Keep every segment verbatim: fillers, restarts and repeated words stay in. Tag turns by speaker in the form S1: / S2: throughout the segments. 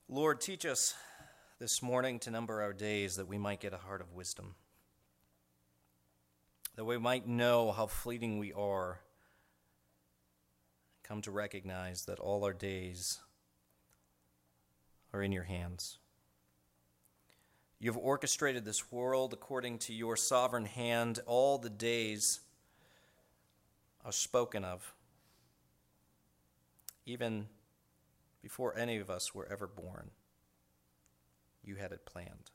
S1: Lord, teach us this morning to number our days that we might get a heart of wisdom, that we might know how fleeting we are, come to recognize that all our days are in your hands. You have orchestrated this world according to your sovereign hand. All the days are spoken of, even before any of us were ever born. You had it planned.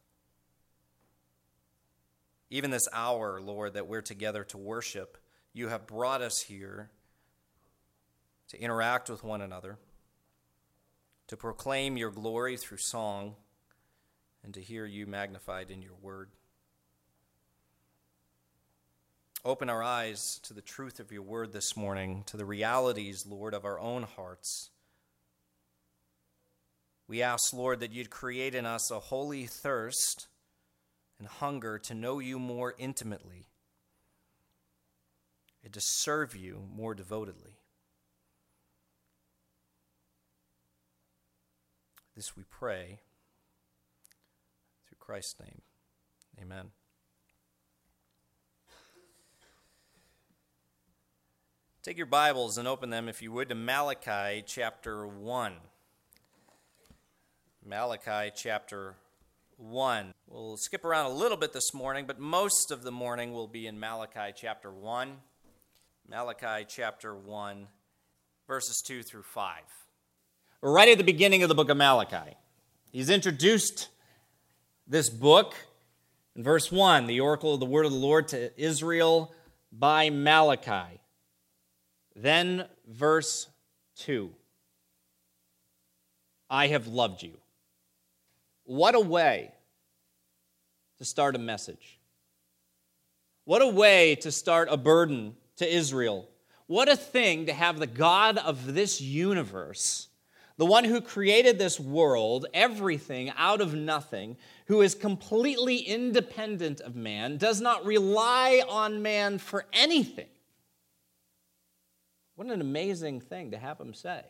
S1: Even this hour, Lord, that we're together to worship, you have brought us here to interact with one another, to proclaim your glory through song, and to hear you magnified in your word. Open our eyes to the truth of your word this morning, to the realities, Lord, of our own hearts. We ask, Lord, that you'd create in us a holy thirst and hunger to know you more intimately and to serve you more devotedly. This we pray through Christ's name. Amen. Take your Bibles and open them, if you would, to Malachi chapter one. Malachi chapter one. We'll skip around a little bit this morning, but most of the morning will be in Malachi chapter one. Malachi chapter one, verses two through five. Right at the beginning of the book of Malachi, he's introduced this book in verse one, the oracle of the word of the Lord to Israel by Malachi. Then verse two, I have loved you. What a way to start a message. What a way to start a burden to Israel. What a thing to have the God of this universe, the one who created this world, everything out of nothing, who is completely independent of man, does not rely on man for anything. What an amazing thing to have him say.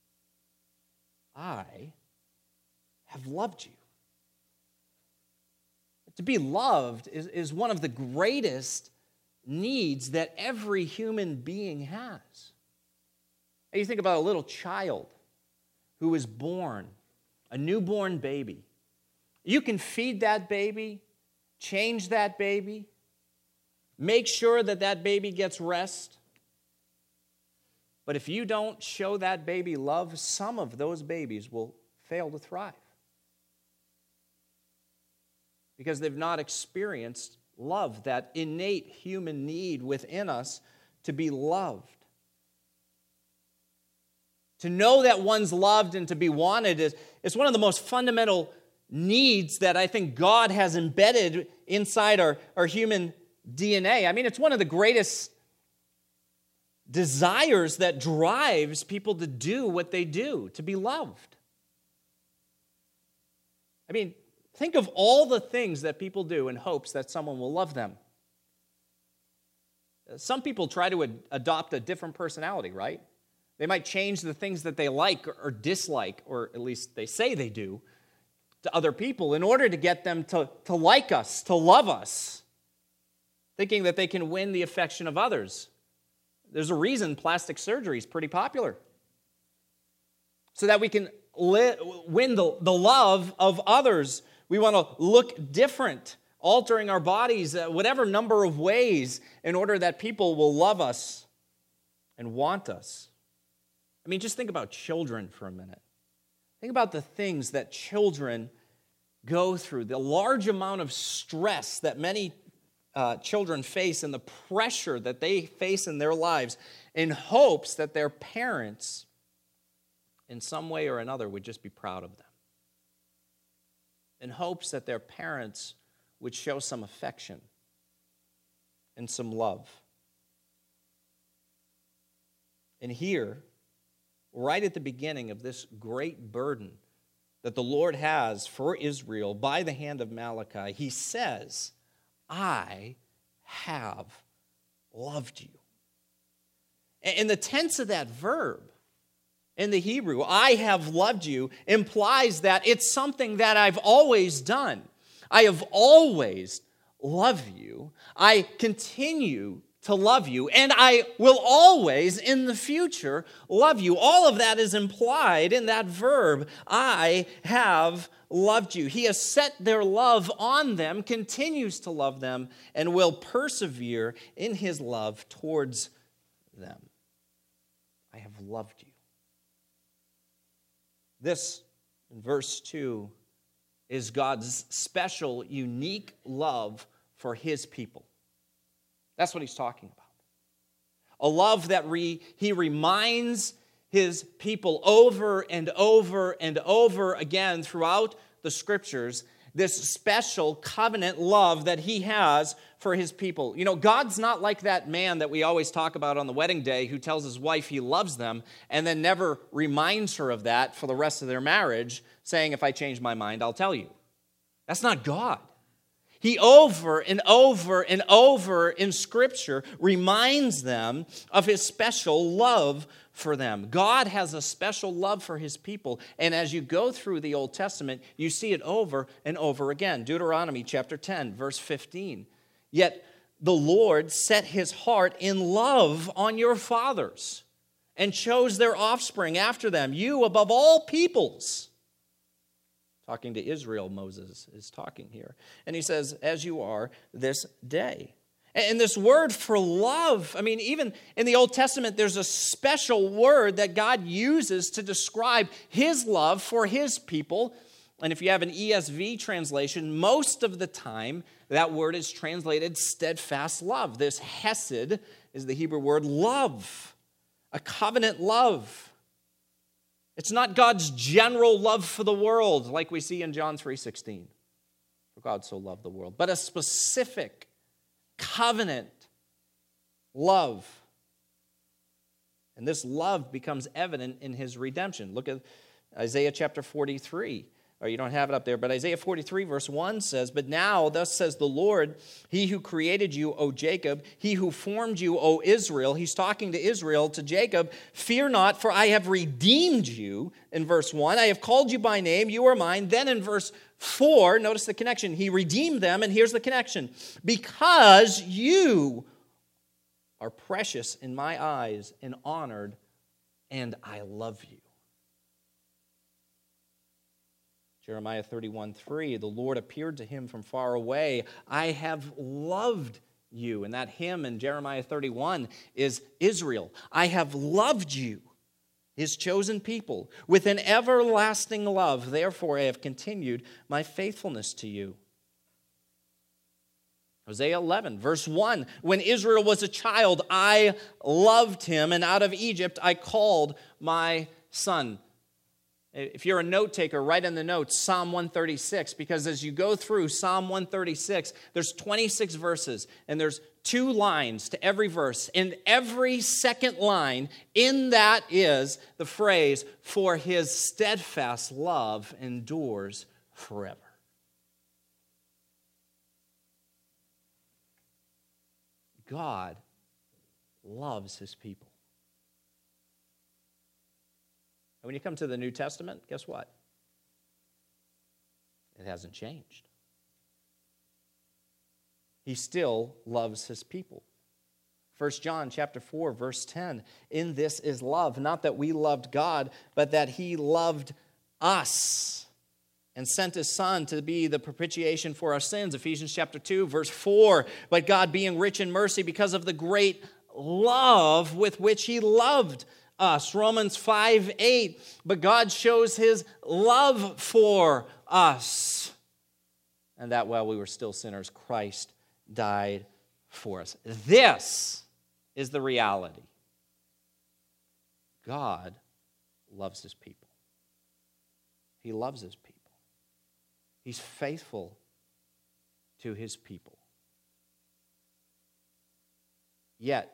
S1: I have loved you. To be loved is, is one of the greatest needs that every human being has. You think about a little child who is born, a newborn baby. You can feed that baby, change that baby, make sure that that baby gets rest. But if you don't show that baby love, some of those babies will fail to thrive, because they've not experienced love, that innate human need within us to be loved. To know that one's loved and to be wanted is, is one of the most fundamental needs that I think God has embedded inside our, our human D N A. I mean, it's one of the greatest desires that drives people to do what they do, to be loved. I mean, think of all the things that people do in hopes that someone will love them. Some people try to ad- adopt a different personality, right? They might change the things that they like or, or dislike, or at least they say they do, to other people in order to get them to, to like us, to love us, thinking that they can win the affection of others. There's a reason plastic surgery is pretty popular, so that we can li- win the, the love of others. We want to look different, altering our bodies uh, whatever number of ways in order that people will love us and want us. I mean, just think about children for a minute. Think about the things that children go through, the large amount of stress that many uh, children face and the pressure that they face in their lives in hopes that their parents, in some way or another, would just be proud of them. In hopes that their parents would show some affection and some love. And here, right at the beginning of this great burden that the Lord has for Israel by the hand of Malachi, he says, I have loved you. And the tense of that verb in the Hebrew. I have loved you implies that it's something that I've always done. I have always loved you. I continue to love you, and I will always in the future love you. All of that is implied in that verb, I have loved you. He has set their love on them, continues to love them, and will persevere in his love towards them. I have loved you. This, in verse two, is God's special, unique love for his people. That's what he's talking about. A love that re, he reminds his people over and over and over again throughout the scriptures, this special covenant love that he has for his people. You know, God's not like that man that we always talk about on the wedding day who tells his wife he loves them and then never reminds her of that for the rest of their marriage, saying, if I change my mind, I'll tell you. That's not God. He over and over and over in Scripture reminds them of his special love for them. God has a special love for his people, and as you go through the Old Testament, you see it over and over again. Deuteronomy chapter ten, verse fifteen. Yet the Lord set his heart in love on your fathers and chose their offspring after them, you above all peoples. Talking to Israel, Moses is talking here. And he says, as you are this day. And this word for love, I mean, even in the Old Testament, there's a special word that God uses to describe his love for his people. And if you have an E S V translation, most of the time, that word is translated steadfast love. This hesed is the Hebrew word love, a covenant love. It's not God's general love for the world, like we see in John three sixteen. For God so loved the world. But a specific covenant love. And this love becomes evident in his redemption. Look at Isaiah chapter forty-three. Or you don't have it up there, but Isaiah forty-three verse one says, but now thus says the Lord, he who created you, O Jacob, he who formed you, O Israel. He's talking to Israel, to Jacob, fear not, for I have redeemed you, in verse one. I have called you by name, you are mine. Then in verse four, notice the connection. He redeemed them, and here's the connection. Because you are precious in my eyes and honored, and I love you. Jeremiah thirty-one three, the Lord appeared to him from far away. I have loved you. And that hymn in Jeremiah thirty-one is Israel. I have loved you, his chosen people, with an everlasting love. Therefore, I have continued my faithfulness to you. Hosea eleven, verse one, when Israel was a child, I loved him, and out of Egypt I called my son. If you're a note taker, write in the notes Psalm one thirty-six, because as you go through Psalm one thirty-six, there's twenty-six verses, and there's two lines to every verse. And every second line in that is the phrase, for his steadfast love endures forever. God loves his people. When you come to the New Testament, guess what? It hasn't changed. He still loves his people. First John chapter four, verse ten, in this is love, not that we loved God, but that he loved us and sent his Son to be the propitiation for our sins. Ephesians chapter two, verse four, but God being rich in mercy because of the great love with which he loved us. Romans five eight, but God shows his love for us, and that while we were still sinners, Christ died for us. This is the reality. God loves his people. He loves his people. He's faithful to his people. Yet,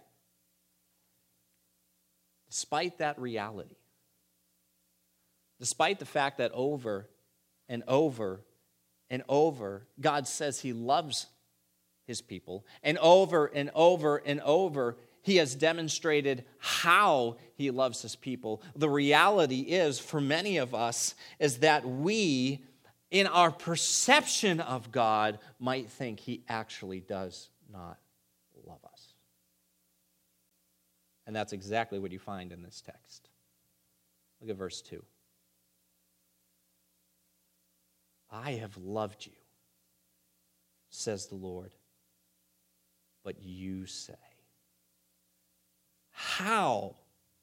S1: despite that reality, despite the fact that over and over and over, God says he loves his people, and over and over and over, he has demonstrated how he loves his people. The reality is, for many of us, is that we, in our perception of God, might think he actually does not love us. And that's exactly what you find in this text. Look at verse two. I have loved you, says the Lord, but you say, how?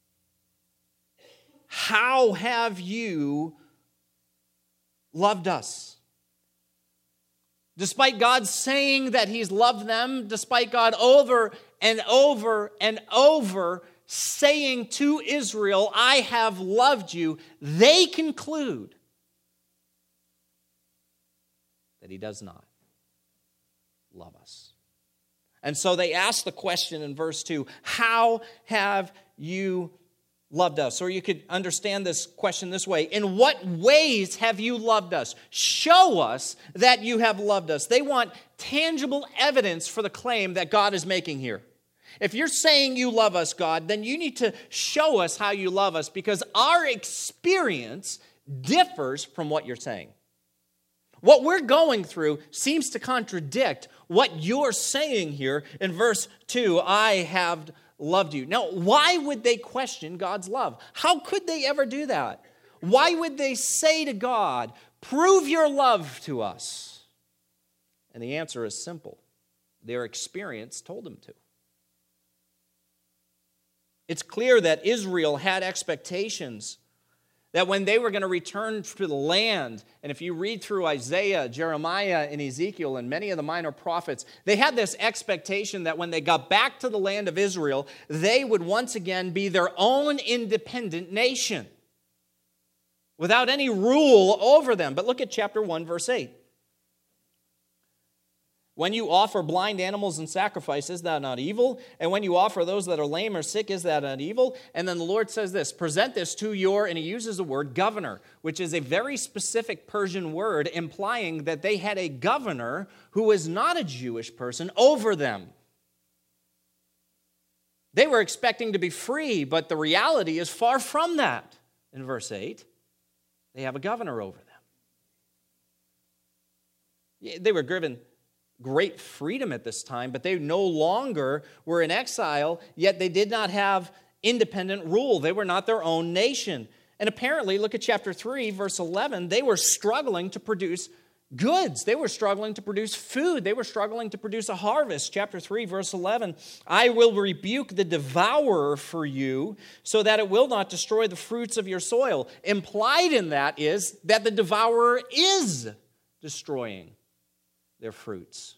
S1: How have you loved us? Despite God saying that he's loved them, despite God over and over and over saying to Israel, I have loved you, they conclude that he does not love us. And so they ask the question in verse two, how have you loved us? Or you could understand this question this way, in what ways have you loved us? Show us that you have loved us. They want tangible evidence for the claim that God is making here. If you're saying you love us, God, then you need to show us how you love us, because our experience differs from what you're saying. What we're going through seems to contradict what you're saying here in verse two, I have loved you. Now, why would they question God's love? How could they ever do that? Why would they say to God, prove your love to us? And the answer is simple. Their experience told them to. It's clear that Israel had expectations that when they were going to return to the land, and if you read through Isaiah, Jeremiah, and Ezekiel, and many of the minor prophets, they had this expectation that when they got back to the land of Israel, they would once again be their own independent nation without any rule over them. But look at chapter one, verse eight. When you offer blind animals in sacrifice, is that not evil? And when you offer those that are lame or sick, is that not evil? And then the Lord says this, present this to your, and he uses the word governor, which is a very specific Persian word implying that they had a governor who was not a Jewish person over them. They were expecting to be free, but the reality is far from that. In verse eight, they have a governor over them. They were given great freedom at this time, but they no longer were in exile, yet they did not have independent rule. They were not their own nation. And apparently, look at chapter three, verse eleven, they were struggling to produce goods. They were struggling to produce food. They were struggling to produce a harvest. Chapter three, verse eleven, I will rebuke the devourer for you so that it will not destroy the fruits of your soil. Implied in that is that the devourer is destroying their fruits.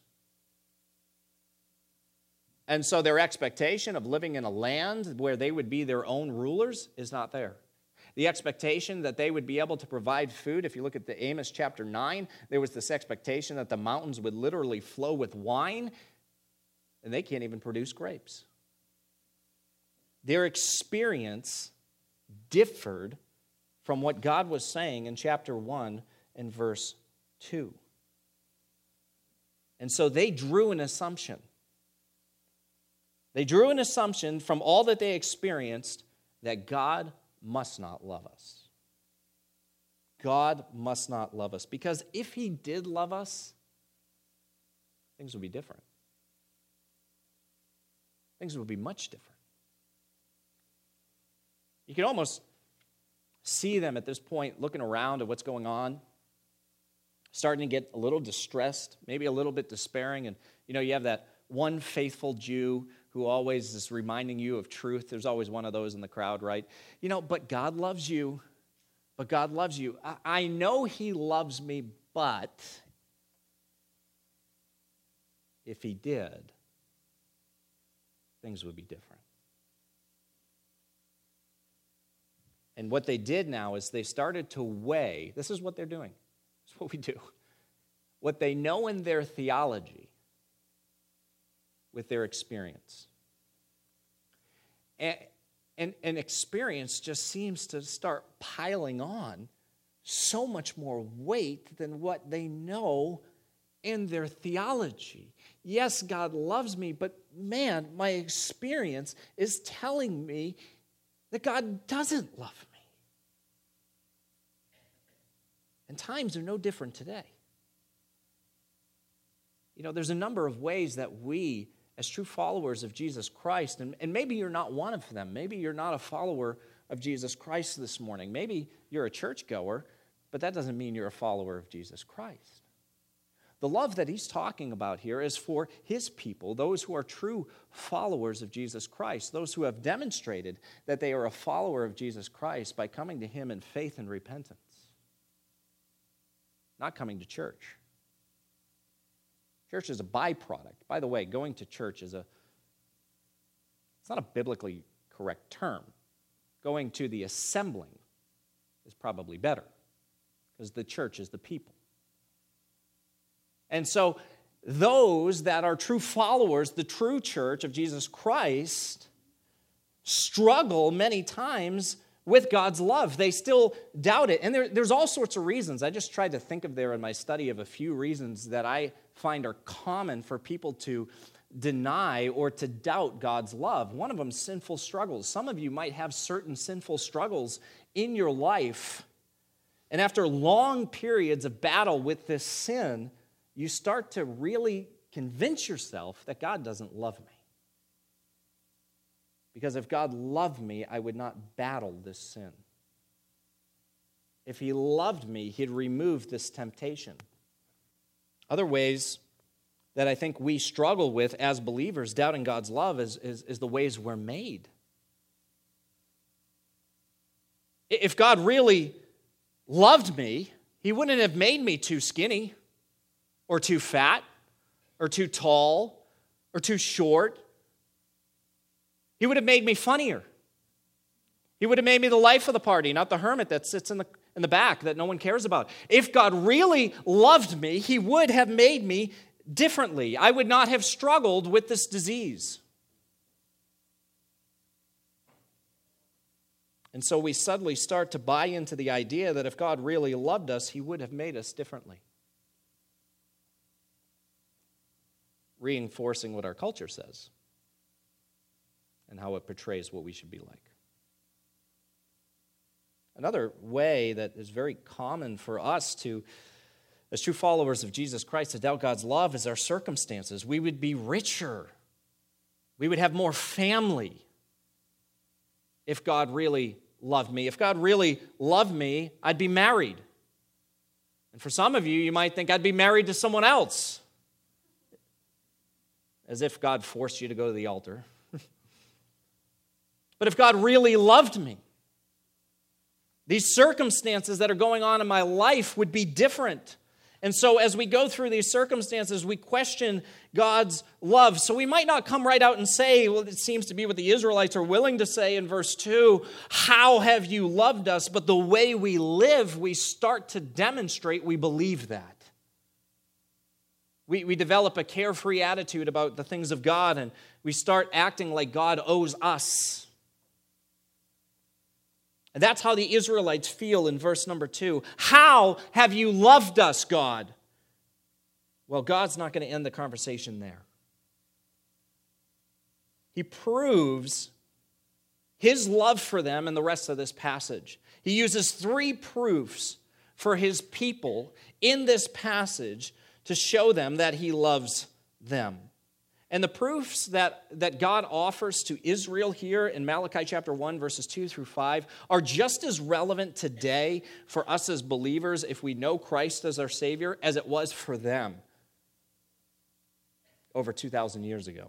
S1: And so their expectation of living in a land where they would be their own rulers is not there. The expectation that they would be able to provide food, if you look at the Amos chapter nine, there was this expectation that the mountains would literally flow with wine, and they can't even produce grapes. Their experience differed from what God was saying in chapter one and verse two. And so they drew an assumption. They drew an assumption from all that they experienced that God must not love us. God must not love us. Because if he did love us, things would be different. Things would be much different. You can almost see them at this point looking around at what's going on, starting to get a little distressed, maybe a little bit despairing. And, you know, you have that one faithful Jew who always is reminding you of truth. There's always one of those in the crowd, right? You know, but God loves you. But God loves you. I, I know he loves me, but if he did, things would be different. And what they did now is they started to weigh. This is what they're doing. That's what we do. What they know in their theology with their experience. And, and, and experience just seems to start piling on so much more weight than what they know in their theology. yes, God loves me, but man, my experience is telling me that God doesn't love me. And times are no different today. You know, there's a number of ways that we, as true followers of Jesus Christ, and, and maybe you're not one of them. Maybe you're not a follower of Jesus Christ this morning. Maybe you're a churchgoer, but that doesn't mean you're a follower of Jesus Christ. The love that he's talking about here is for his people, those who are true followers of Jesus Christ, those who have demonstrated that they are a follower of Jesus Christ by coming to him in faith and repentance, not coming to church. Church is a byproduct. By the way, going to church is a, it's not a biblically correct term. Going to the assembling is probably better, because the church is the people. And so those that are true followers, the true church of Jesus Christ, struggle many times with God's love. They still doubt it. And there, there's all sorts of reasons. I just tried to think of there in my study of a few reasons that I find are common for people to deny or to doubt God's love. One of them is sinful struggles. Some of you might have certain sinful struggles in your life, and after long periods of battle with this sin, you start to really convince yourself that God doesn't love me. Because if God loved me, I would not battle this sin. If he loved me, he'd remove this temptation. Other ways that I think we struggle with as believers, doubting God's love, is, is, is the ways we're made. If God really loved me, he wouldn't have made me too skinny or too fat or too tall or too short. He would have made me funnier. He would have made me the life of the party, not the hermit that sits in the, in the back that no one cares about. If God really loved me, he would have made me differently. I would not have struggled with this disease. And so we suddenly start to buy into the idea that if God really loved us, he would have made us differently. Reinforcing what our culture says and how it portrays what we should be like. Another way that is very common for us to, as true followers of Jesus Christ, to doubt God's love is our circumstances. We would be richer. We would have more family if God really loved me. If God really loved me, I'd be married. And for some of you, you might think I'd be married to someone else. As if God forced you to go to the altar. But if God really loved me, these circumstances that are going on in my life would be different. And so as we go through these circumstances, we question God's love. So we might not come right out and say, well, it seems to be what the Israelites are willing to say in verse two, how have you loved us? But the way we live, we start to demonstrate we believe that. We, we develop a carefree attitude about the things of God, and we start acting like God owes us. And that's how the Israelites feel in verse number two. How have you loved us, God? Well, God's not going to end the conversation there. He proves his love for them in the rest of this passage. He uses three proofs for his people in this passage to show them that he loves them. And the proofs that, that God offers to Israel here in Malachi chapter one, verses two through five, are just as relevant today for us as believers if we know Christ as our Savior as it was for them over two thousand years ago.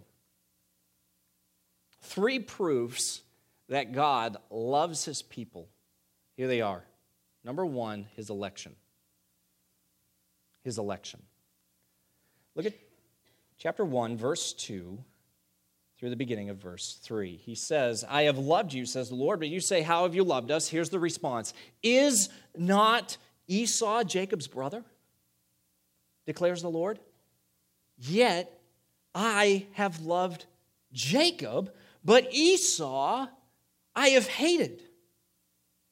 S1: Three proofs that God loves his people. Here they are. Number one, his election. His election. Look at chapter one, verse two, through the beginning of verse three. He says, I have loved you, says the Lord, but you say, how have you loved us? Here's the response. Is not Esau Jacob's brother? Declares the Lord. Yet I have loved Jacob, but Esau I have hated.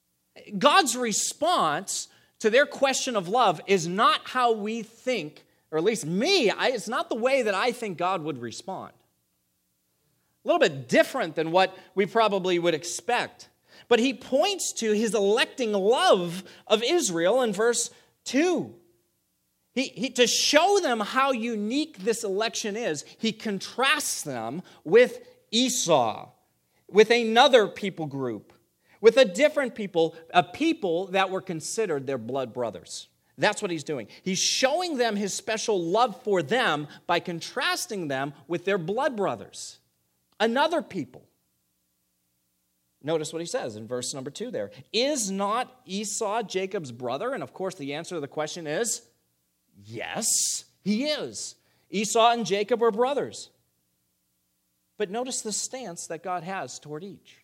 S1: God's response to their question of love is not how we think or at least me, I, it's not the way that I think God would respond. A little bit different than what we probably would expect. But he points to his electing love of Israel in verse two. He, he, to show them how unique this election is, he contrasts them with Esau, with another people group, with a different people, a people that were considered their blood brothers. That's what he's doing. He's showing them his special love for them by contrasting them with their blood brothers, another people. Notice what he says in verse number two there. Is not Esau Jacob's brother? And of course the answer to the question is, yes, he is. Esau and Jacob are brothers. But notice the stance that God has toward each.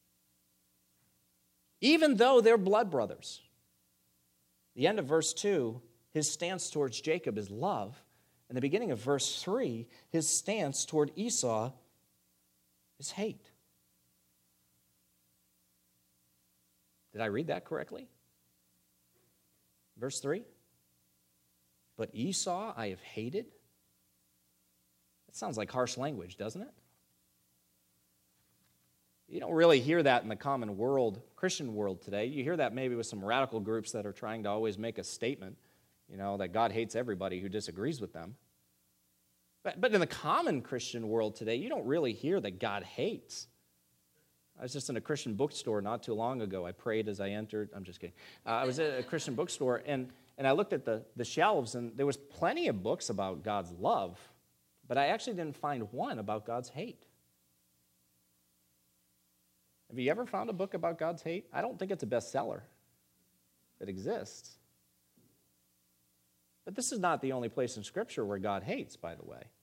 S1: Even though they're blood brothers, the end of verse two, his stance towards Jacob is love. And the beginning of verse three, his stance toward Esau is hate. Did I read that correctly? Verse three. But Esau I have hated. That sounds like harsh language, doesn't it? You don't really hear that in the common world, Christian world today. You hear that maybe with some radical groups that are trying to always make a statement, you know, that God hates everybody who disagrees with them. But, but in the common Christian world today, you don't really hear that God hates. I was just in a Christian bookstore not too long ago. I prayed as I entered. I'm just kidding. Uh, I was at a Christian bookstore, and, and I looked at the, the shelves, and there was plenty of books about God's love, but I actually didn't find one about God's hate. Have you ever found a book about God's hate? I don't think it's a bestseller. It exists. But this is not the only place in Scripture where God hates, by the way.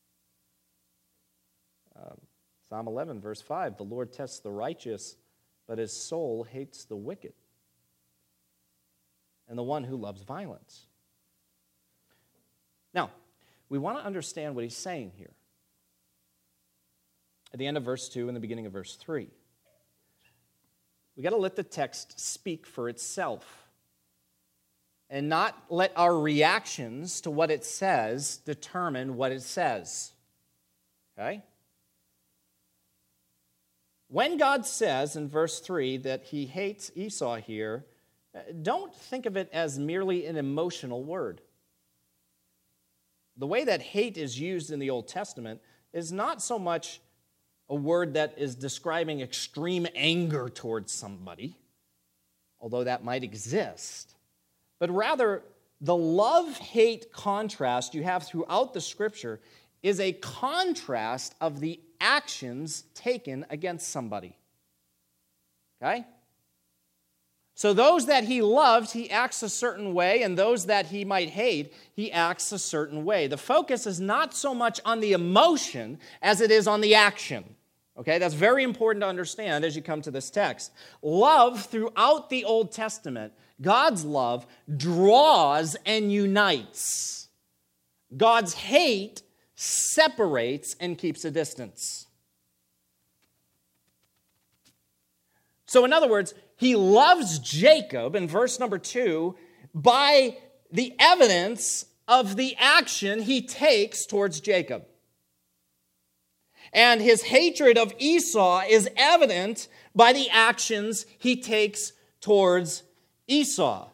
S1: Um, Psalm eleven, verse five, the Lord tests the righteous, but his soul hates the wicked and the one who loves violence. Now, we want to understand what he's saying here. At the end of verse two and the beginning of verse three. We got to let the text speak for itself and not let our reactions to what it says determine what it says. Okay? When God says in verse three that he hates Esau here, don't think of it as merely an emotional word. The way that hate is used in the Old Testament is not so much a word that is describing extreme anger towards somebody, although that might exist, but rather the love-hate contrast you have throughout the Scripture is a contrast of the actions taken against somebody. Okay? So those that he loves, he acts a certain way, and those that he might hate, he acts a certain way. The focus is not so much on the emotion as it is on the action. Okay, that's very important to understand as you come to this text. Love throughout the Old Testament, God's love draws and unites. God's hate separates and keeps a distance. So in other words, he loves Jacob in verse number two by the evidence of the action he takes towards Jacob. And his hatred of Esau is evident by the actions he takes towards Esau.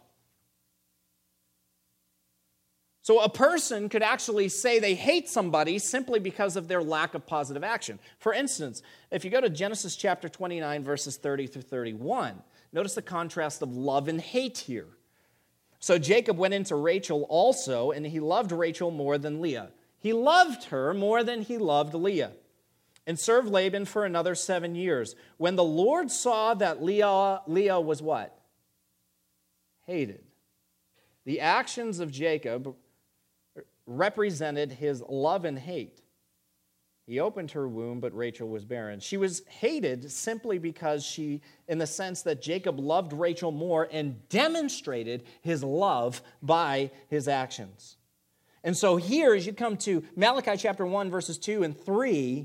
S1: So a person could actually say they hate somebody simply because of their lack of positive action. For instance, if you go to Genesis chapter twenty-nine, verses thirty through thirty-one, notice the contrast of love and hate here. So Jacob went into Rachel also, and he loved Rachel more than Leah. He loved her more than he loved Leah, and served Laban for another seven years. When the Lord saw that Leah, Leah was what? Hated. The actions of Jacob represented his love and hate. He opened her womb, but Rachel was barren. She was hated simply because she, in the sense that Jacob loved Rachel more and demonstrated his love by his actions. And so here, as you come to Malachi chapter one, verses two and three,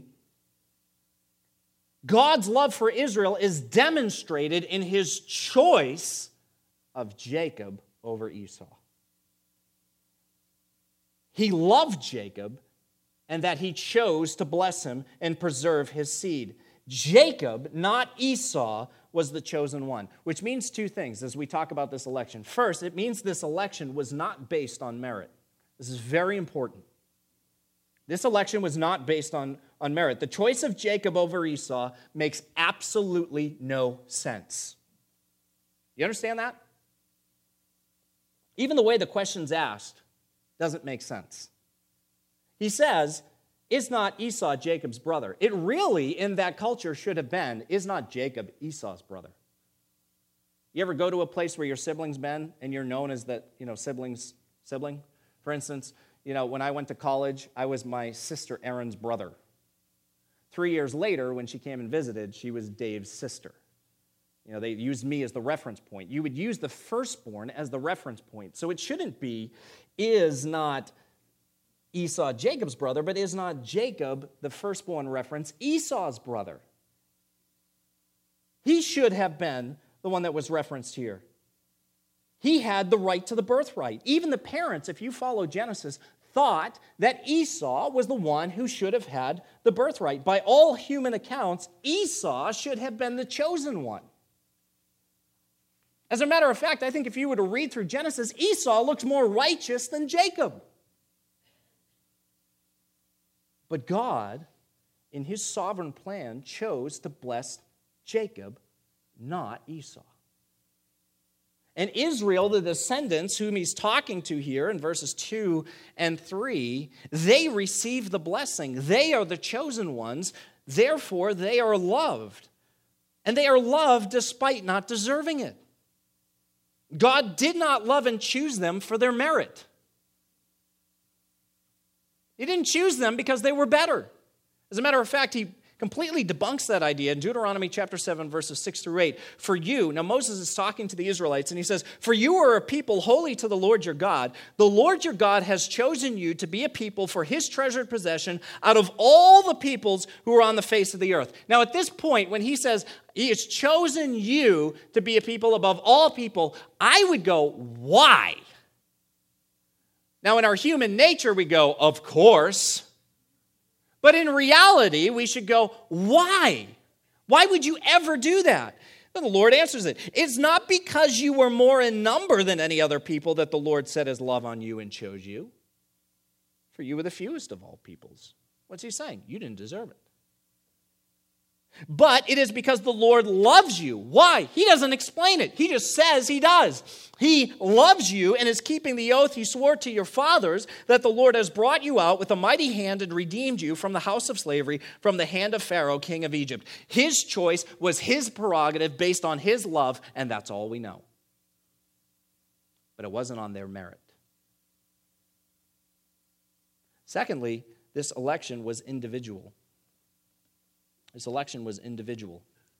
S1: God's love for Israel is demonstrated in his choice of Jacob over Esau. he loved Jacob and that he chose to bless him and preserve his seed. Jacob, not Esau, was the chosen one, which means two things as we talk about this election. First, it means this election was not based on merit. This is very important. This election was not based on, on merit. The choice of Jacob over Esau makes absolutely no sense. You understand that? Even the way the question's asked doesn't make sense. He says, is not Esau Jacob's brother? It really, in that culture, should have been, is not Jacob Esau's brother? You ever go to a place where your siblings been and you're known as that, you know, siblings, sibling? For instance, you know, when I went to college, I was my sister Erin's brother. Three years later, when she came and visited, she was Dave's sister. You know, they used me as the reference point. You would use the firstborn as the reference point. So it shouldn't be, is not Esau Jacob's brother, but is not Jacob, the firstborn reference, Esau's brother. He should have been the one that was referenced here. He had the right to the birthright. Even the parents, if you follow Genesis, thought that Esau was the one who should have had the birthright. By all human accounts, Esau should have been the chosen one. As a matter of fact, I think if you were to read through Genesis, Esau looks more righteous than Jacob. But God, in his sovereign plan, chose to bless Jacob, not Esau. And Israel, the descendants whom he's talking to here in verses two and three, they receive the blessing. They are the chosen ones. Therefore, they are loved. And they are loved despite not deserving it. God did not love and choose them for their merit. He didn't choose them because they were better. As a matter of fact, he completely debunks that idea in Deuteronomy chapter seven, verses six through eight. For you, now Moses is talking to the Israelites, and he says, for you are a people holy to the Lord your God. The Lord your God has chosen you to be a people for his treasured possession out of all the peoples who are on the face of the earth. Now at this point, when he says he has chosen you to be a people above all people, I would go, why? Now in our human nature, we go, of course. But in reality, we should go, why? Why would you ever do that? And the Lord answers it. It's not because you were more in number than any other people that the Lord set his love on you and chose you. For you were the fewest of all peoples. What's he saying? You didn't deserve it. But it is because the Lord loves you. Why? He doesn't explain it. He just says he does. He loves you and is keeping the oath he swore to your fathers that the Lord has brought you out with a mighty hand and redeemed you from the house of slavery, from the hand of Pharaoh, king of Egypt. His choice was his prerogative based on his love, and that's all we know. But it wasn't on their merit. Secondly, this election was individual. This election was individual.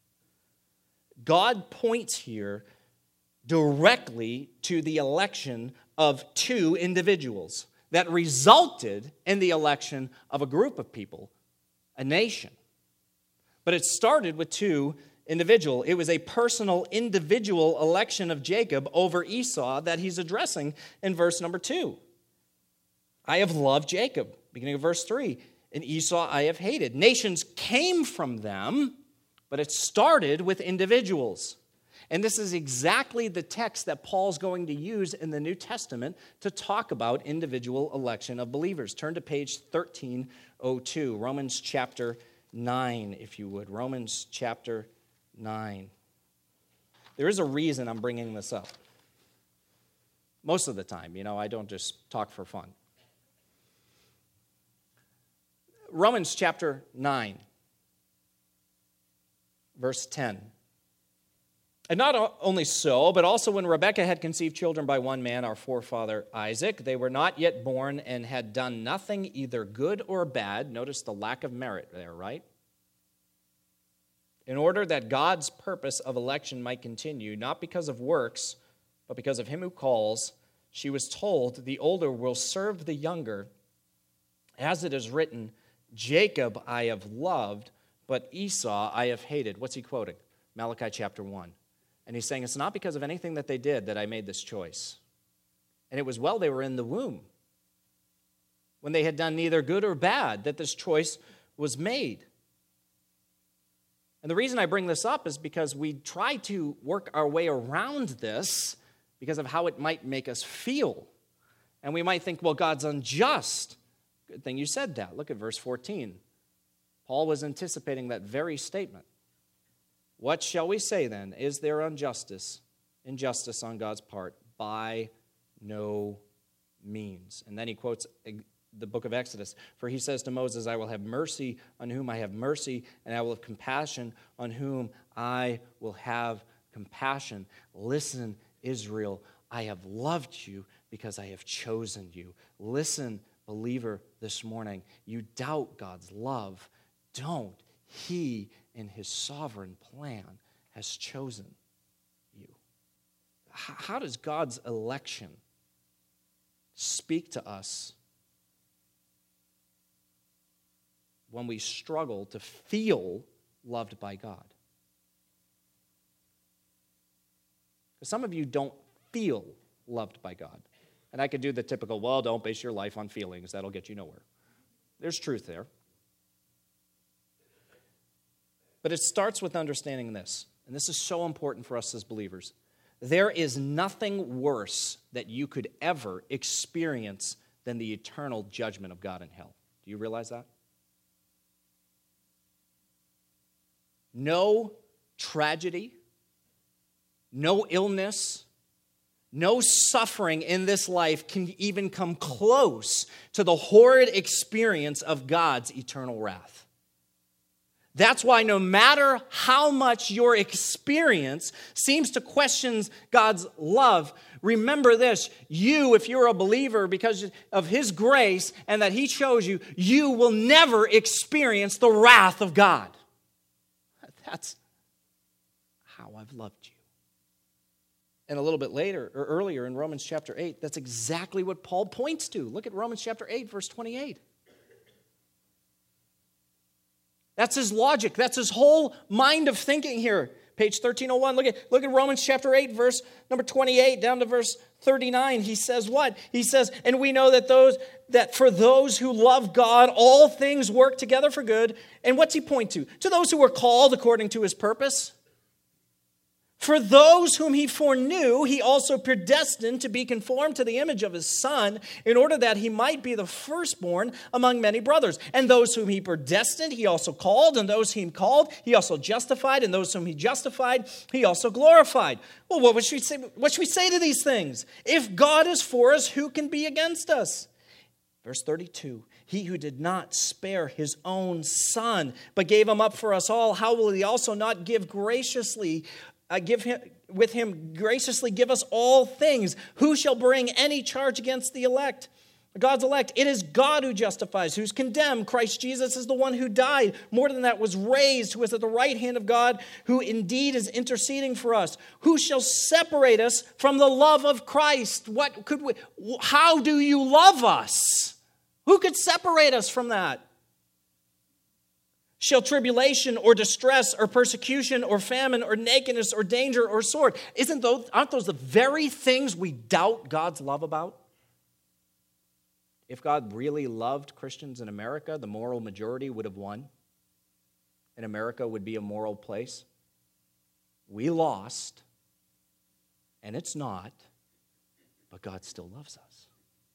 S1: God points here directly to the election of two individuals that resulted in the election of a group of people, a nation. But it started with two individuals. It was a personal, individual election of Jacob over Esau that he's addressing in verse number two. I have loved Jacob, beginning of verse three. And Esau I have hated. Nations came from them, but it started with individuals. And this is exactly the text that Paul's going to use in the New Testament to talk about individual election of believers. Turn to page thirteen oh two, Romans chapter nine, if you would. Romans chapter nine. There is a reason I'm bringing this up. Most of the time, you know, I don't just talk for fun. Romans chapter nine, verse ten. And not only so, but also when Rebekah had conceived children by one man, our forefather Isaac, they were not yet born and had done nothing either good or bad. Notice the lack of merit there, right? In order that God's purpose of election might continue, not because of works, but because of him who calls, she was told, the older will serve the younger. As it is written, Jacob I have loved, but Esau I have hated. What's he quoting? Malachi chapter one. And he's saying, it's not because of anything that they did that I made this choice. And it was while they were in the womb. when they had done neither good or bad, that this choice was made. And the reason I bring this up is because we try to work our way around this because of how it might make us feel. And we might think, well, God's unjust. Good thing you said that. Look at verse fourteen. Paul was anticipating that very statement. What shall we say then? Is there injustice, injustice on God's part? By no means. And then he quotes the book of Exodus. For he says to Moses, I will have mercy on whom I have mercy, and I will have compassion on whom I will have compassion. Listen, Israel, I have loved you because I have chosen you. Listen, believer, this morning, you doubt God's love. Don't. He, in his sovereign plan, has chosen you. How does God's election speak to us when we struggle to feel loved by God? Because some of you don't feel loved by God. And I could do the typical, well, don't base your life on feelings. That'll get you nowhere. There's truth there. But it starts with understanding this, and this is so important for us as believers. There is nothing worse that you could ever experience than the eternal judgment of God in hell. Do you realize that? No tragedy, no illness, no suffering in this life can even come close to the horrid experience of God's eternal wrath. That's why no matter how much your experience seems to question God's love, remember this, you, if you're a believer because of his grace and that he chose you, you will never experience the wrath of God. That's how I've loved you. And a little bit later, or earlier in Romans chapter eight, that's exactly what Paul points to. Look at Romans chapter eight, verse twenty-eight. That's his logic. That's his whole mind of thinking here. Page thirteen oh one. Look at, look at Romans chapter eight, verse number twenty-eight, down to verse thirty-nine. He says what? He says, and we know that those that for those who love God, all things work together for good. And what's he point to? To those who were called according to his purpose. For those whom he foreknew, he also predestined to be conformed to the image of his Son, in order that he might be the firstborn among many brothers. And those whom he predestined, he also called. And those whom he called, he also justified. And those whom he justified, he also glorified. Well, what should we say, what should we say to these things? If God is for us, who can be against us? Verse thirty-two, he who did not spare his own Son, but gave him up for us all, how will he also not give graciously Uh, give him with him graciously give us all things? Who shall bring any charge against the elect? God's elect. It is God who justifies. Who's condemned? Christ Jesus is the one who died. More than that, was raised, who is at the right hand of God, who indeed is interceding for us. Who shall separate us from the love of Christ? What could we? How do you love us? Who could separate us from that? Shall tribulation or distress or persecution or famine or nakedness or danger or sword? Isn't those, aren't those the very things we doubt God's love about? If God really loved Christians in America, the moral majority would have won, and America would be a moral place. We lost, and it's not, but God still loves us.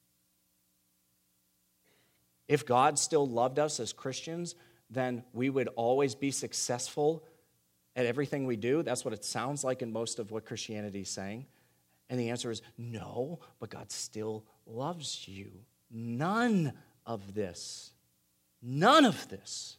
S1: If God still loved us as Christians, then we would always be successful at everything we do. That's what it sounds like in most of what Christianity is saying. And the answer is no, but God still loves you. None of this, none of this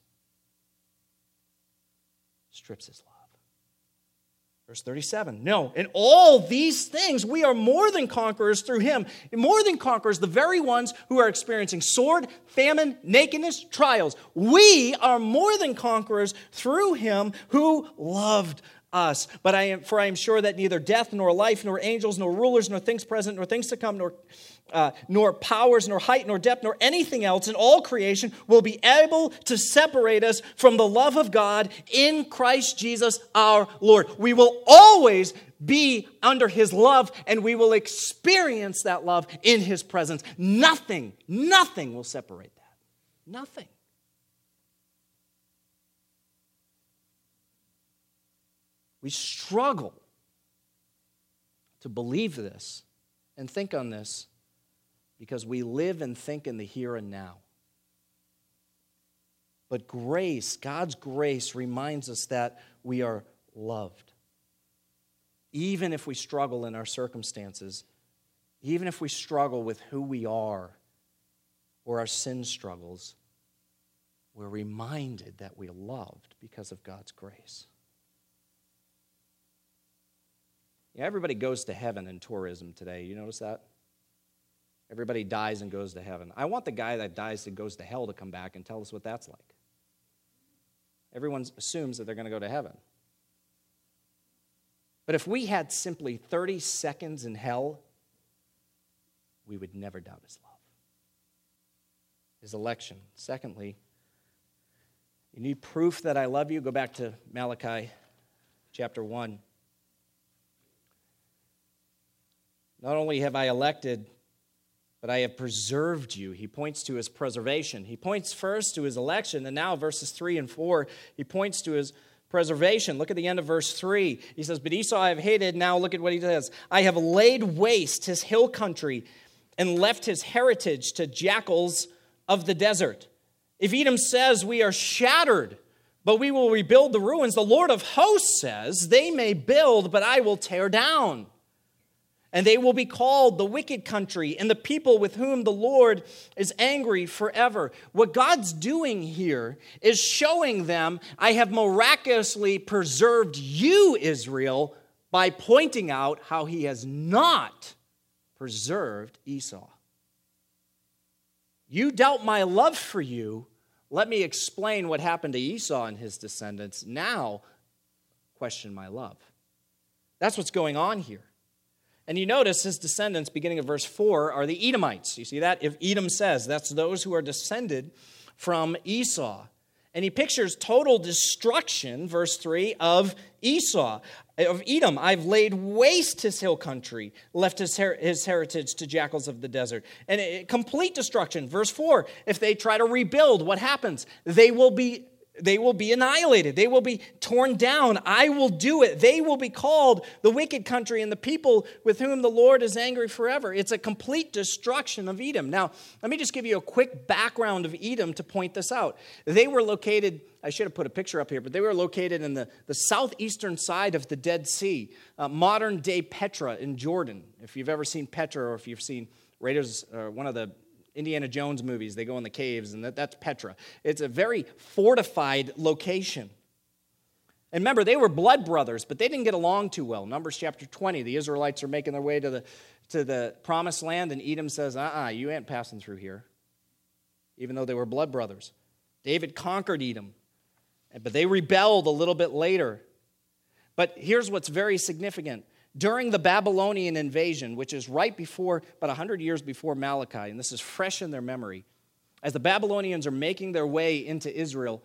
S1: strips his love. Verse thirty-seven, no, in all these things we are more than conquerors through him. More than conquerors, the very ones who are experiencing sword, famine, nakedness, trials. We are more than conquerors through him who loved us. But I am, for I am sure that neither death, nor life, nor angels, nor rulers, nor things present, nor things to come, nor
S2: uh, nor powers, nor height, nor depth, nor anything else in all creation will be able to separate us from the love of God in Christ Jesus our Lord. We will always be under his love, and we will experience that love in his presence. Nothing, nothing will separate that. Nothing. We struggle to believe this and think on this because we live and think in the here and now. But grace, God's grace, reminds us that we are loved. Even if we struggle in our circumstances, even if we struggle with who we are or our sin struggles, we're reminded that we're loved because of God's grace. Yeah, everybody goes to heaven in tourism today. You notice that? Everybody dies and goes to heaven. I want the guy that dies and goes to hell to come back and tell us what that's like. Everyone assumes that they're going to go to heaven. But if we had simply thirty seconds in hell, we would never doubt his love. His election. Secondly, you need proof that I love you. Go back to Malachi chapter one. Not only have I elected, but I have preserved you. He points to his preservation. He points first to his election, and now verses three and four, he points to his preservation. Look at the end of verse three. He says, but Esau I have hated. Now look at what he says. I have laid waste his hill country and left his heritage to jackals of the desert. If Edom says we are shattered, but we will rebuild the ruins, the Lord of hosts says, they may build, but I will tear down. And they will be called the wicked country and the people with whom the Lord is angry forever. What God's doing here is showing them, I have miraculously preserved you, Israel, by pointing out how he has not preserved Esau. You doubt my love for you. Let me explain what happened to Esau and his descendants. Now, question my love. That's what's going on here. And you notice his descendants, beginning of verse four, are the Edomites. You see that? If Edom says, that's those who are descended from Esau. And he pictures total destruction, verse three, of Esau, of Edom. I've laid waste his hill country, left his, her- his heritage to jackals of the desert. And it, complete destruction, verse four. If they try to rebuild, what happens? They will be They will be annihilated. They will be torn down. I will do it. They will be called the wicked country and the people with whom the Lord is angry forever. It's a complete destruction of Edom. Now, let me just give you a quick background of Edom to point this out. They were located, I should have put a picture up here, but they were located in the, the southeastern side of the Dead Sea, uh, modern-day Petra in Jordan. If you've ever seen Petra or if you've seen Raiders, uh, one of the Indiana Jones movies, they go in the caves, and that, that's Petra. It's a very fortified location. And remember, they were blood brothers, but they didn't get along too well. Numbers chapter twenty, the Israelites are making their way to the, to the promised land, and Edom says, uh-uh, you ain't passing through here, even though they were blood brothers. David conquered Edom, but they rebelled a little bit later. But here's what's very significant. During the Babylonian invasion, which is right before, about one hundred years before Malachi, and this is fresh in their memory, as the Babylonians are making their way into Israel,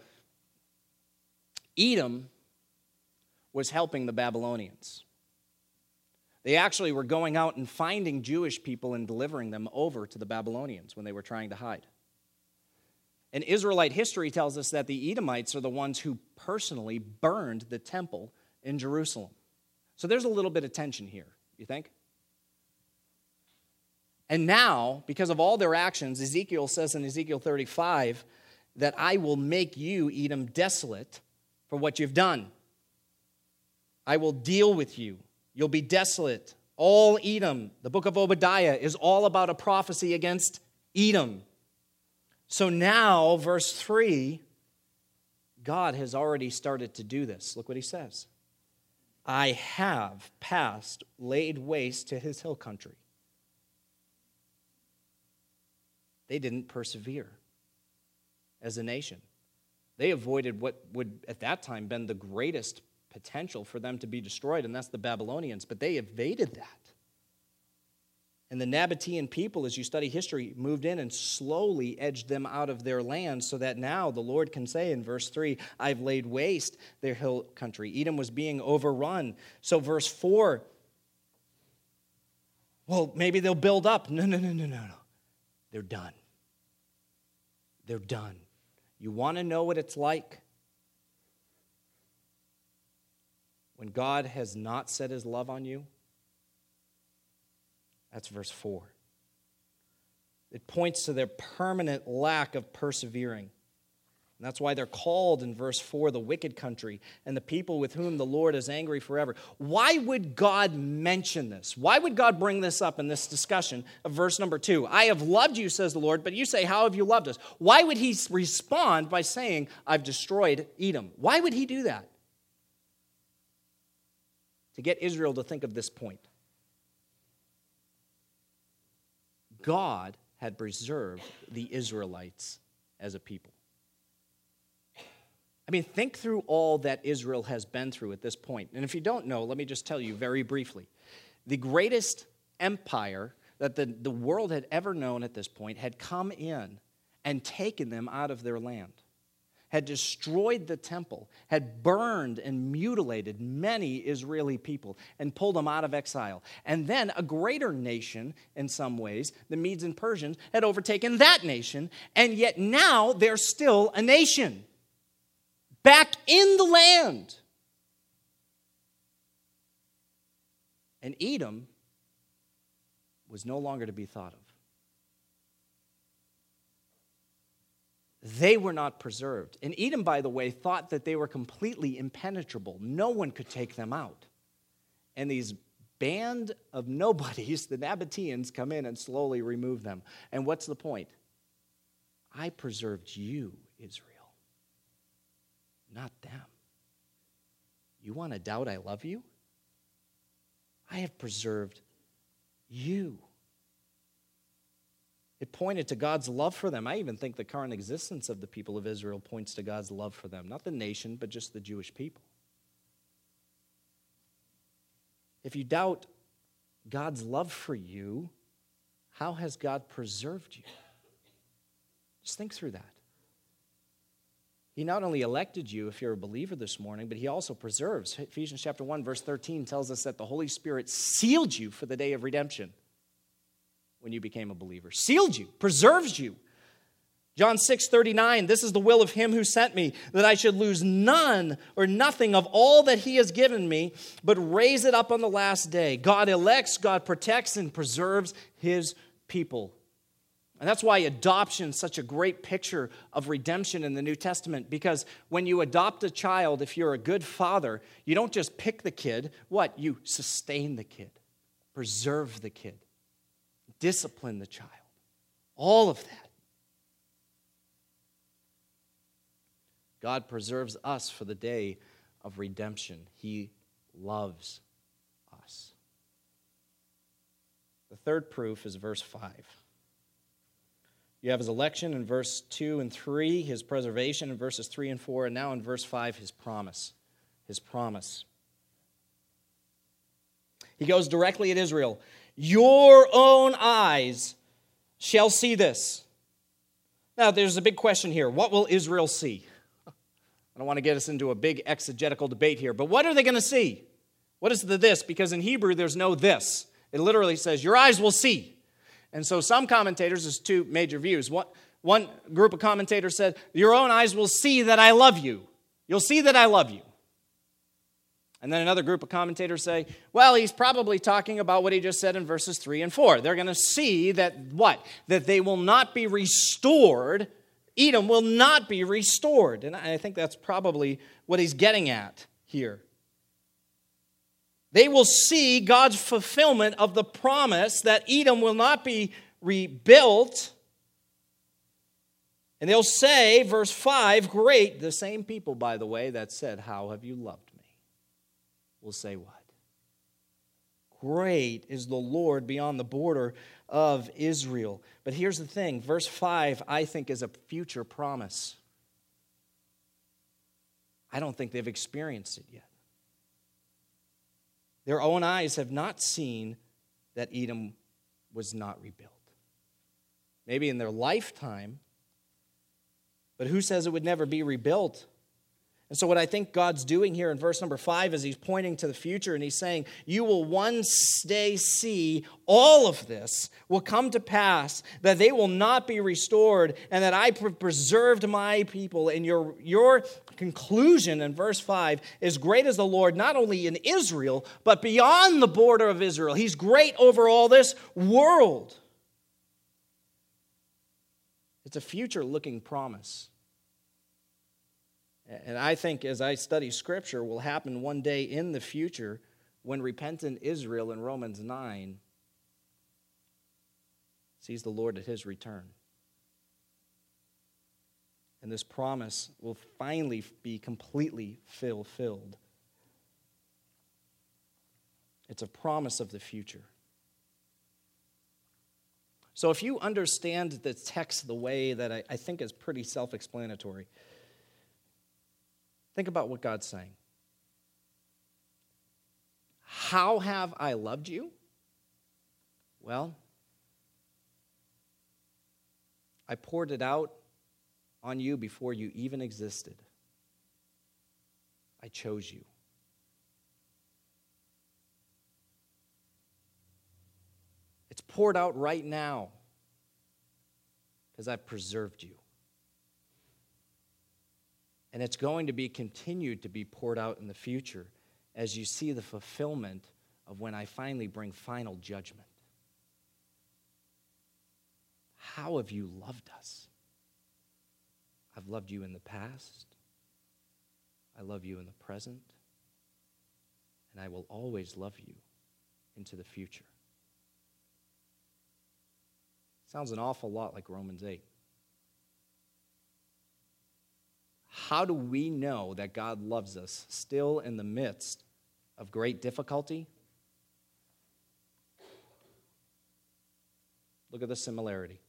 S2: Edom was helping the Babylonians. They actually were going out and finding Jewish people and delivering them over to the Babylonians when they were trying to hide. And Israelite history tells us that the Edomites are the ones who personally burned the temple in Jerusalem. So there's a little bit of tension here, you think? And now, because of all their actions, Ezekiel says in Ezekiel thirty-five that I will make you, Edom, desolate for what you've done. I will deal with you. You'll be desolate. All Edom, the book of Obadiah, is all about a prophecy against Edom. So now, verse three, God has already started to do this. Look what he says. I have passed, laid waste to his hill country. They didn't persevere as a nation. They avoided what would at that time been the greatest potential for them to be destroyed, and that's the Babylonians, but they evaded that. And the Nabatean people, as you study history, moved in and slowly edged them out of their land, so that now the Lord can say in verse three, I've laid waste their hill country. Edom was being overrun. So verse four, well, maybe they'll build up. No, no, no, no, no, no. They're done. They're done. You want to know what it's like? When God has not set his love on you? That's verse four. It points to their permanent lack of persevering. And that's why they're called in verse four the wicked country and the people with whom the Lord is angry forever. Why would God mention this? Why would God bring this up in this discussion of verse number two? I have loved you, says the Lord, but you say, how have you loved us? Why would he respond by saying, I've destroyed Edom? Why would he do that? To get Israel to think of this point. God had preserved the Israelites as a people. I mean, think through all that Israel has been through at this point. And if you don't know, let me just tell you very briefly. The greatest empire that the, the world had ever known at this point had come in and taken them out of their land, had destroyed the temple, had burned and mutilated many Israeli people and pulled them out of exile. And then a greater nation, in some ways, the Medes and Persians, had overtaken that nation, and yet now they're still a nation, back in the land. And Edom was no longer to be thought of. They were not preserved. And Edom, by the way, thought that they were completely impenetrable. No one could take them out. And these band of nobodies, the Nabateans, come in and slowly remove them. And what's the point? I preserved you, Israel, not them. You want to doubt I love you? I have preserved you. It pointed to God's love for them. I even think the current existence of the people of Israel points to God's love for them. Not the nation, but just the Jewish people. If you doubt God's love for you, how has God preserved you? Just think through that. He not only elected you, if you're a believer this morning, but he also preserves. Ephesians chapter one, verse thirteen tells us that the Holy Spirit sealed you for the day of redemption. When you became a believer. Sealed you, preserves you. John six thirty-nine, this is the will of him who sent me, that I should lose none or nothing of all that he has given me, but raise it up on the last day. God elects, God protects, and preserves his people. And that's why adoption is such a great picture of redemption in the New Testament, because when you adopt a child, if you're a good father, you don't just pick the kid. What? You sustain the kid, preserve the kid. Discipline the child. All of that. God preserves us for the day of redemption. He loves us. The third proof is verse five. You have his election in verse two and three, his preservation in verses three and four, and now in verse five, his promise. His promise. He goes directly at Israel. Your own eyes shall see this. Now, there's a big question here. What will Israel see? I don't want to get us into a big exegetical debate here, but what are they going to see? What is the this? Because in Hebrew, there's no this. It literally says, your eyes will see. And so some commentators, there's two major views. One, one group of commentators said, your own eyes will see that I love you. You'll see that I love you. And then another group of commentators say, well, he's probably talking about what he just said in verses three and four. They're going to see that what? That they will not be restored. Edom will not be restored. And I think that's probably what he's getting at here. They will see God's fulfillment of the promise that Edom will not be rebuilt. And they'll say, verse five, great, the same people, by the way, that said, how have you loved me? Will say what? Great is the Lord beyond the border of Israel. But here's the thing. Verse five, I think, is a future promise. I don't think they've experienced it yet. Their own eyes have not seen that Edom was not rebuilt. Maybe in their lifetime, but who says it would never be rebuilt? And so what I think God's doing here in verse number five is he's pointing to the future and he's saying, you will one day see all of this will come to pass, that they will not be restored, and that I preserved my people. And your, your conclusion in verse five is great as the Lord, not only in Israel, but beyond the border of Israel. He's great over all this world. It's a future-looking promise. And I think as I study Scripture will happen one day in the future when repentant Israel in Romans nine sees the Lord at his return. And this promise will finally be completely fulfilled. It's a promise of the future. So if you understand the text the way that I, I think is pretty self-explanatory, think about what God's saying. How have I loved you? Well, I poured it out on you before you even existed. I chose you. It's poured out right now because I've preserved you. And it's going to be continued to be poured out in the future as you see the fulfillment of when I finally bring final judgment. How have you loved us? I've loved you in the past. I love you in the present. And I will always love you into the future. Sounds an awful lot like Romans eight. How do we know that God loves us still in the midst of great difficulty? Look at the similarity.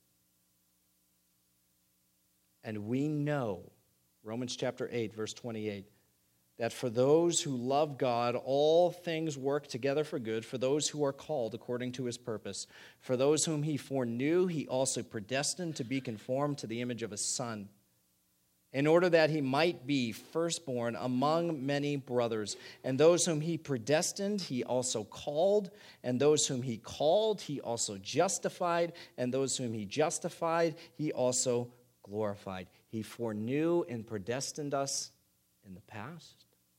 S2: And we know, Romans chapter eight, verse twenty-eight, that for those who love God, all things work together for good, for those who are called according to his purpose. For those whom he foreknew, he also predestined to be conformed to the image of his Son, in order that he might be firstborn among many brothers. And those whom he predestined, he also called. And those whom he called, he also justified. And those whom he justified, he also glorified. He foreknew and predestined us in the past.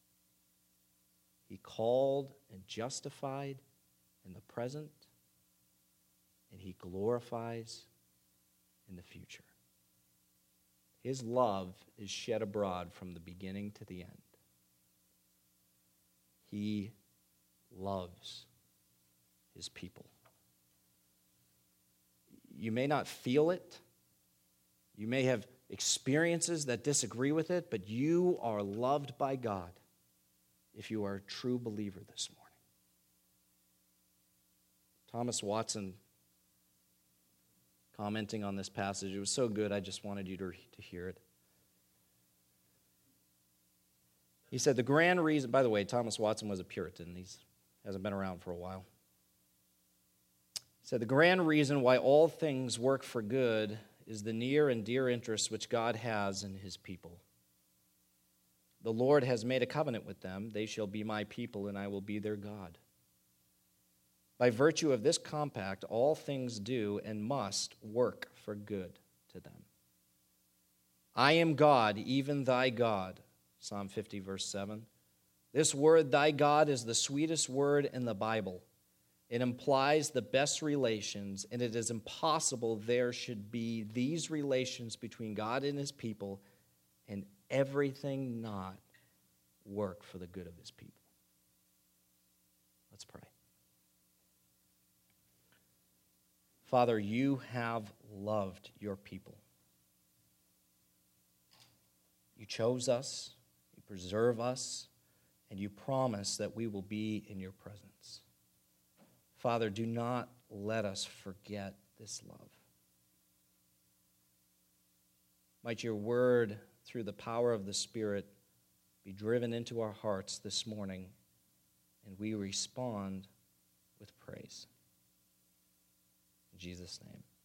S2: He called and justified in the present. And he glorifies in the future. His love is shed abroad from the beginning to the end. He loves his people. You may not feel it. You may have experiences that disagree with it, but you are loved by God if you are a true believer this morning. Thomas Watson, commenting on this passage, it was so good I just wanted you to, to hear it. He said, the grand reason, by the way, Thomas Watson was a Puritan. He hasn't been around for a while. He said, the grand reason why all things work for good is the near and dear interest which God has in his people. The Lord has made a covenant with them. They shall be my people, and I will be their God. By virtue of this compact, all things do and must work for good to them. I am God, even thy God. Psalm fifty, verse seven. This word, thy God, is the sweetest word in the Bible. It implies the best relations, and it is impossible there should be these relations between God and his people and everything not work for the good of his people. Let's pray. Father, you have loved your people. You chose us, you preserve us, and you promise that we will be in your presence. Father, do not let us forget this love. Might your word, through the power of the Spirit, be driven into our hearts this morning, and we respond with praise. Jesus' name.